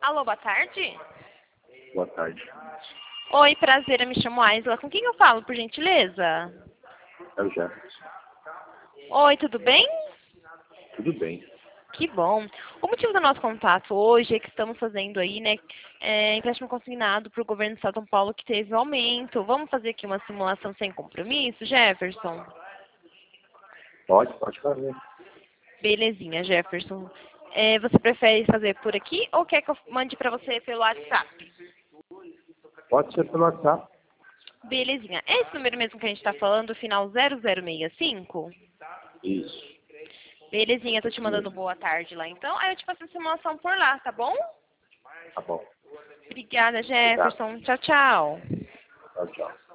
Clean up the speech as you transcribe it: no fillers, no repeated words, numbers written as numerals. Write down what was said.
Alô, boa tarde. Boa tarde. Oi, prazer, eu me chamo Aisla. Com quem eu falo, por gentileza? É o Jefferson. Oi, tudo bem? Tudo bem. Que bom. O motivo do nosso contato hoje é que estamos fazendo aí, né, empréstimo consignado para o governo do estado de São Paulo que teve aumento. Vamos fazer aqui uma simulação sem compromisso, Jefferson? Pode fazer. Belezinha, Jefferson. Você prefere fazer por aqui ou quer que eu mande para você pelo WhatsApp? Pode ser pelo WhatsApp. Belezinha. É esse número mesmo que a gente está falando, final 0065? Isso. Belezinha, tô te Isso mandando mesmo. boa tarde lá então. Aí eu te faço a simulação por lá, tá bom? Tá bom. Obrigada, Obrigado. Jefferson. Tchau, tchau. Tchau, tchau.